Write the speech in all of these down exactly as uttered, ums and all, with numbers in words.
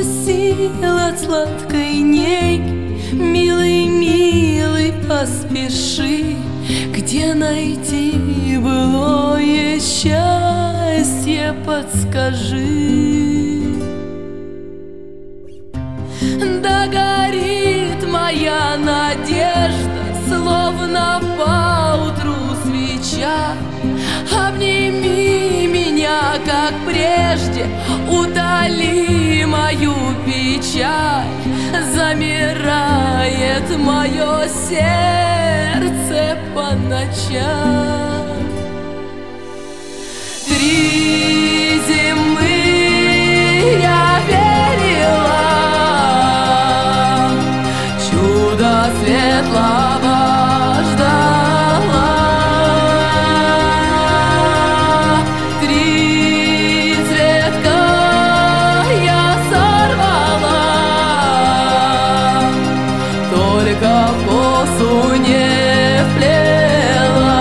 сил от сладкой неги. Милый, милый, поспеши, где найти былое счастье, подскажи. Да горит моя надежда, словно поутру свеча. Обними меня, как прежде, утоли мою печаль. Замирает мое сердце по ночам. Три зимы я верила, чудо светлого ждала. Три цветка я сорвала, только в косу не вплела.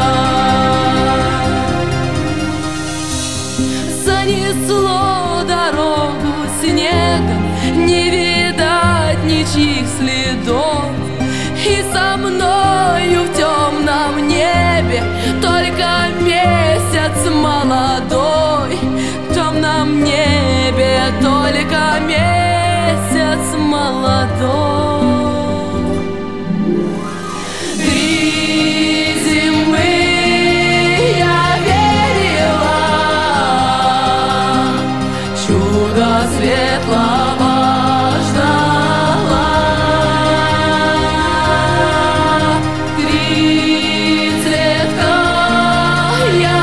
Занесло дорогу снегом, не видать ничьих следов. И со мною в темном небе только месяц молодой. В темном небе только месяц молодой. Три зимы я верила, чудо светлого ждала. Три цветка я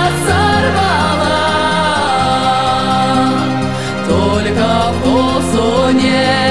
сорвала, только в косу не